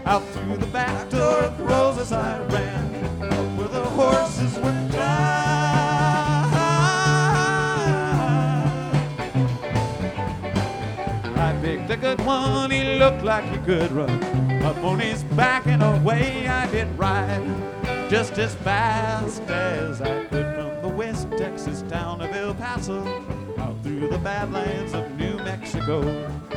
Out through the back door of Rosa's I ran, up where the horses were tied. I picked a good one, he looked like he could run. Up on his back and away I did ride, just as fast as I could from the West Texas town of El Paso, out through the Badlands of New Mexico.